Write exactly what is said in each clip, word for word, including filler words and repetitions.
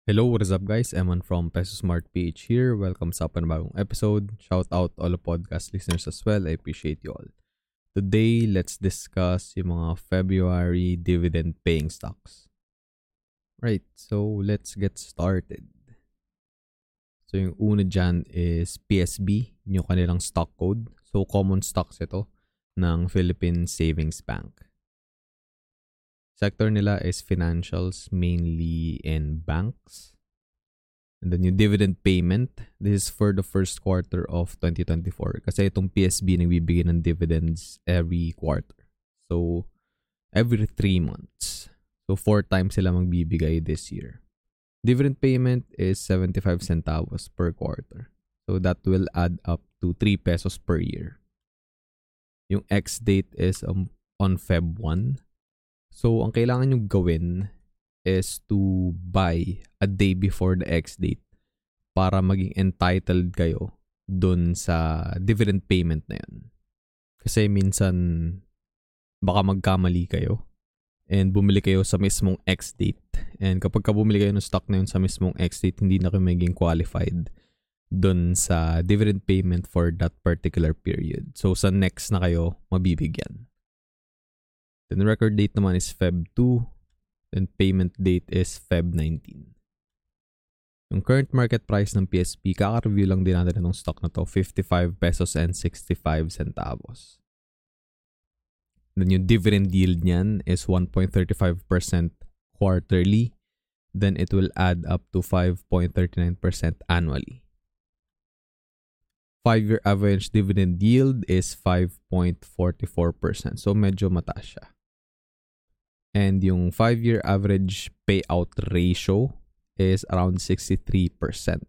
Hello, what is up guys? Eman from Peso Smart P H here. Welcome sa panibagong episode. Shout out all the podcast listeners as well. I appreciate you all. Today, let's discuss yung mga February dividend paying stocks. Right, so let's get started. So yung una dyan is P S B, yung kanilang stock code. So common stocks ito ng Philippine Savings Bank. Sector nila is financials, mainly in banks. And then yung dividend payment, this is for the first quarter of twenty twenty-four. Kasi itong P S B nagbibigay ng dividends every quarter. So, every three months. So, four times sila magbibigay this year. Dividend payment is seventy-five centavos per quarter. So, that will add up to three pesos per year. Yung ex-date is um, on February first. So, ang kailangan nyo gawin is to buy a day before the ex-date para maging entitled kayo dun sa dividend payment na yun. Kasi minsan, baka magkamali kayo and bumili kayo sa mismong ex-date. And kapag ka bumili kayo ng stock na yun sa mismong ex-date, hindi na kayo maging qualified dun sa dividend payment for that particular period. So, sa next na kayo, mabibigyan. Then record date naman is February second. Then payment date is February nineteenth. Yung current market price ng P S B, kaka-review lang din natin itong stock na to, fifty-five pesos and sixty-five centavos. Then yung dividend yield niyan is one point three five percent quarterly. Then it will add up to five point three nine percent annually. five-year average dividend yield is five point four four percent. So medyo mataas siya. And yung five-year average payout ratio is around sixty-three percent.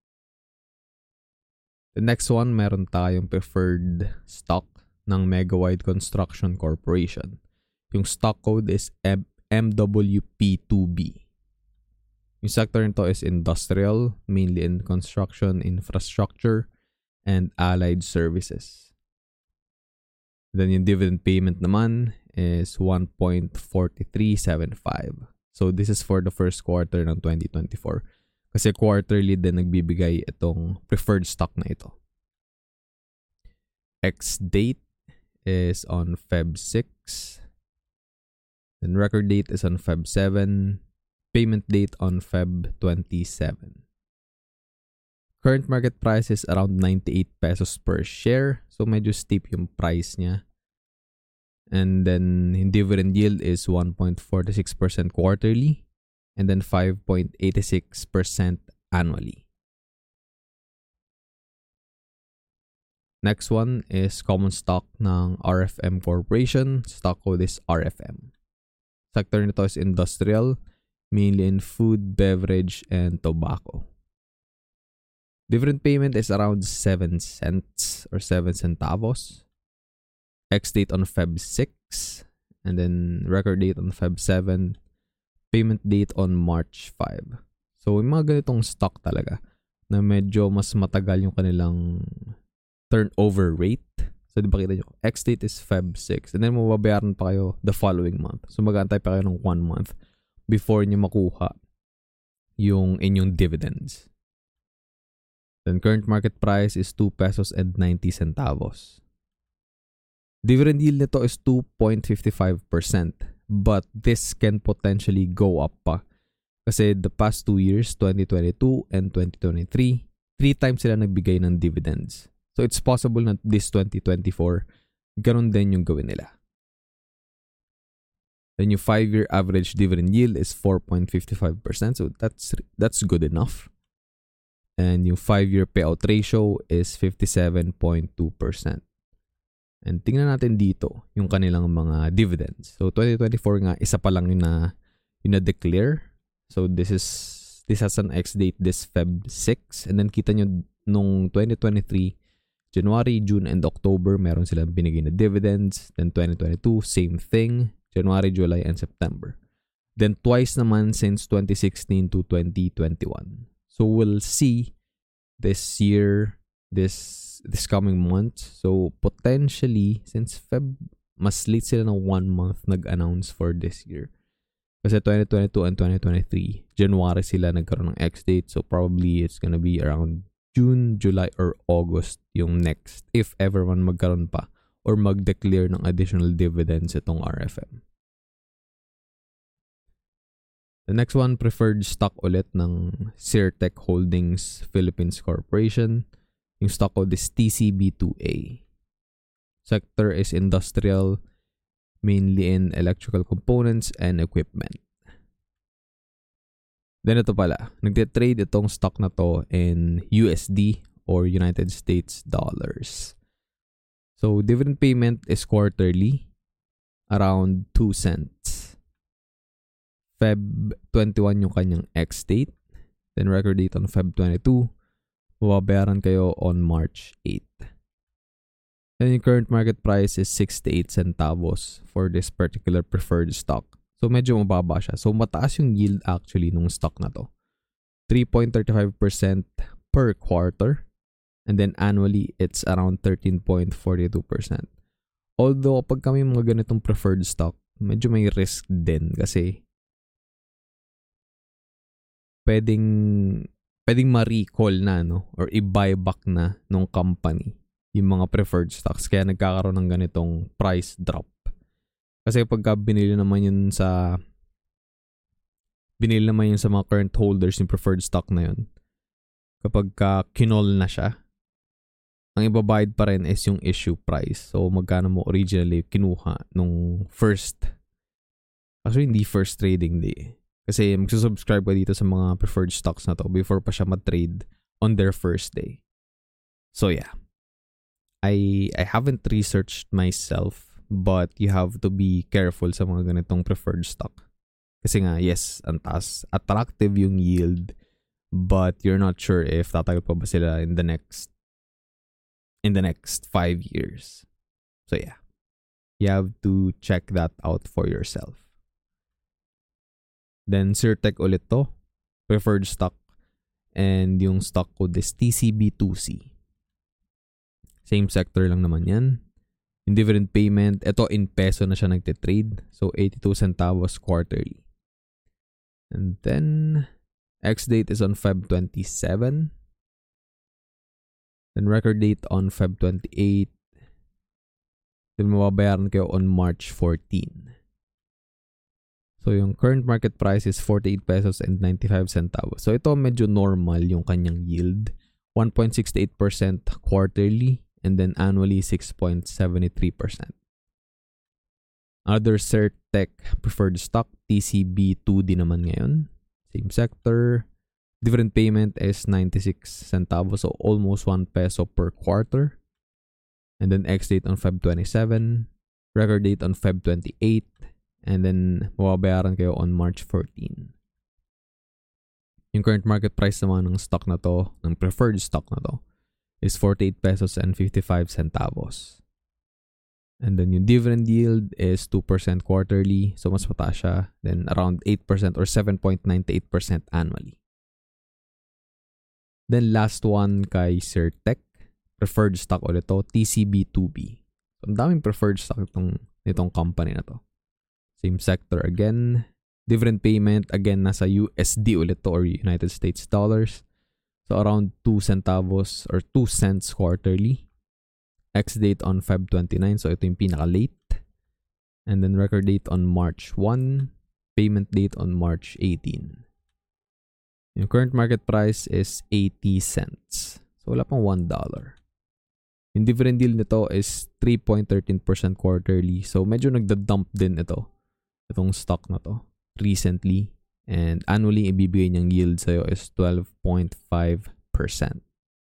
The next one, meron tayong preferred stock ng Megawide Construction Corporation. Yung stock code is M W P two B. Yung sector nito is industrial, mainly in construction, infrastructure, and allied services. Then yung dividend payment naman is one point four three seven five. So this is for the first quarter ng twenty twenty-four. Kasi quarterly din nagbibigay itong preferred stock na ito. Ex-date is on February sixth. Then record date is on February seventh. Payment date on February twenty-seventh. Current market price is around ninety-eight pesos per share. So medyo steep yung price niya. And then dividend yield is one point four six percent quarterly and then five point eight six percent annually. Next one is common stock ng R F M Corporation. Stock code is R F M. Sector nito is industrial, mainly in food, beverage, and tobacco. Dividend payment is around seven cents or seven centavos. Ex-date on February sixth. And then record date on February seventh. Payment date on March fifth. So, yung mga ganitong stock talaga na medyo mas matagal yung kanilang turnover rate. So, di ba kita nyo? Ex-date is February sixth. And then, mababayaran pa kayo the following month. So, mag-aantay pa kayo ng one month before nyo makuha yung inyong dividends. Then, current market price is two pesos and ninety centavos. Dividend yield nito is two point five five percent. But this can potentially go up pa. Kasi the past two years, twenty twenty-two and twenty twenty-three, three times sila nagbigay ng dividends. So it's possible na this twenty twenty-four, ganun din yung gawin nila. Then yung five-year average dividend yield is four point five five percent. So that's that's good enough. And yung five-year payout ratio is fifty-seven point two percent. And tingnan natin dito yung kanilang mga dividends. So twenty twenty-four nga, isa pa lang yung na, yung na-declare. So this is, this has an ex-date this February sixth. And then kita nyo nung twenty twenty-three, January, June, and October, meron silang binigay na dividends. Then twenty twenty-two, same thing. January, July, and September. Then twice naman since twenty sixteen to twenty twenty-one. So we'll see this year, this this coming month. So potentially, since Feb, mas late sila ng one month nag-announce for this year. Kasi twenty twenty-two and twenty twenty-three, January sila nagkaroon ng ex-date. So probably it's gonna be around June, July, or August yung next. If ever man magkaroon pa or mag-declare ng additional dividends itong R F M. The next one, preferred stock ulit ng Cirtec Holdings Philippines Corporation. Yung stock code is T C B two A. Sector is industrial, mainly in electrical components and equipment. Then ito pala, nagte-trade itong stock na to in U S D or United States dollars. So dividend payment is quarterly, around two cents. Feb twenty-one yung kanyang ex-date. Then record date on Feb twenty-two. Mababayaran kayo on March eighth. And yung current market price is sixty-eight centavos for this particular preferred stock. So medyo mababa siya. So mataas yung yield actually nung stock na to. three point three five percent per quarter. And then annually, it's around thirteen point four two percent. Although pag kami mga ganitong preferred stock, medyo may risk din kasi pwedeng, pwedeng ma-recall na, no? Or i-buyback na nung company yung mga preferred stocks. Kaya nagkakaroon ng ganitong price drop. Kasi pagka binili naman yun sa binili naman yun sa mga current holders yung preferred stock na yun, kapag ka kinol na siya, ang ibabayad pa rin is yung issue price. So magkano mo originally kinuha nung first, actually hindi first trading day. Kasi magsusubscribe ka dito sa mga preferred stocks na to before pa siya ma-trade on their first day. So yeah. I I haven't researched myself, but you have to be careful sa mga ganitong preferred stock. Kasi nga, yes, ang taas, attractive yung yield, but you're not sure if tatagal pa ba sila in the next in the next five years. So yeah, you have to check that out for yourself. Then Cirtec ulit to, preferred stock, and yung stock code is T C B two C. Same sector lang naman yan. Yung dividend payment, ito in peso na siya nagtitrade. So, eighty-two centavos quarterly. And then, ex-date is on Feb twenty-seven. Then, record date on Feb twenty-eight. Then, mababayaran kayo on March fourteenth. So, yung current market price is forty-eight pesos and ninety-five centavos. So, ito medyo normal yung kanyang yield. one point six eight percent quarterly. And then annually, six point seven three percent. Other Cirtec preferred stock, T C B two D naman ngayon. Same sector. Dividend payment is ninety-six centavos, so almost one peso per quarter. And then ex-date on Feb twenty-seven. Record date on Feb twenty-eight. And then mababayaran kayo on March fourteenth. Yung current market price naman ng stock na to, ng preferred stock na to, is forty-eight pesos and fifty-five centavos. And then yung dividend yield is two percent quarterly. So mas mataas siya. Then around eight percent or seven point nine eight percent annually. Then last one kay Cirtec. Preferred stock ulit to. T C B two B. So ang daming preferred stock itong, itong company na to. Same sector again. Dividend payment again nasa U S D ulit to or United States dollars. So around two centavos or two cents quarterly. Ex-date on Feb twenty-nine. So ito yung pinaka-late. And then record date on March first. Payment date on March eighteenth. Yung current market price is eighty cents. So wala pang one dollar. Yung dividend yield nito is three point one three percent quarterly. So medyo nagda-dump din ito. Itong stock na to. Recently. And annually, ibibigay niyang yield sa'yo is twelve point five percent.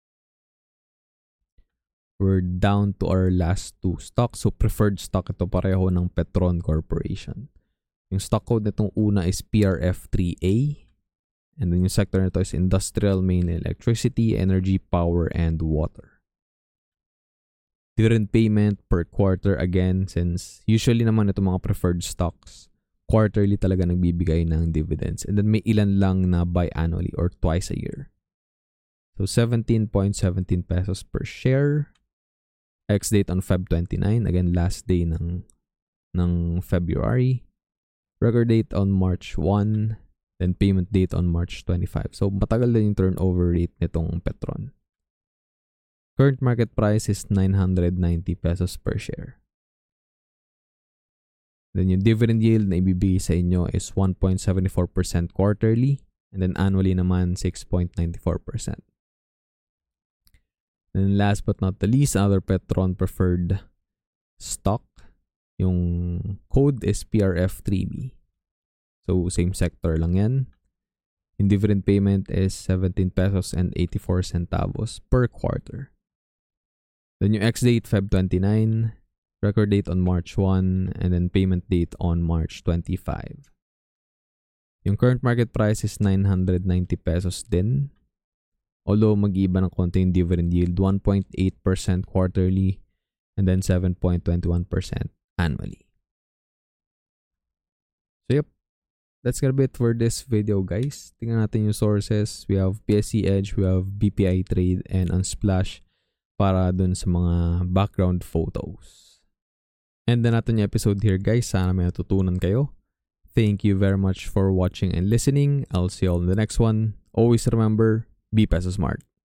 We're down to our last two stocks. So, preferred stock ito pareho ng Petron Corporation. Yung stock code nitong una is P R F three A. And then yung sector nito is industrial, mainly electricity, energy, power, and water. Dividend payment per quarter again, since usually naman ito mga preferred stocks, quarterly talaga nagbibigay ng dividends. And then may ilan lang na biannually or twice a year. So seventeen point one seven pesos per share. Ex-date on Feb twenty-nine. Again, last day ng, ng February. Record date on March first, then payment date on March twenty-fifth. So, matagal din yung turnover rate nitong Petron. Current market price is nine hundred ninety pesos per share. Then yung dividend yield na ibibigay sa inyo is one point seven four percent quarterly, and then annually naman six point nine four percent. Then last but not the least, other Petron preferred stock. Yung code is P R F three B. So, same sector lang yan. Yung dividend payment is seventeen pesos and eighty-four centavos per quarter. Then yung ex-date, February twenty-ninth. Record date on March first. And then payment date on March twenty-fifth. Yung current market price is nine hundred ninety pesos din. Although mag-iba ng konti yung dividend yield, one point eight percent quarterly and then seven point two one percent annually. So yep, that's gonna be it for this video, guys. Tingnan natin yung sources. We have P S E Edge, we have B P I Trade, and Unsplash para dun sa mga background photos. And then natin yung episode here, guys. Sana may natutunan kayo. Thank you very much for watching and listening. I'll see you all in the next one. Always remember, be peso smart.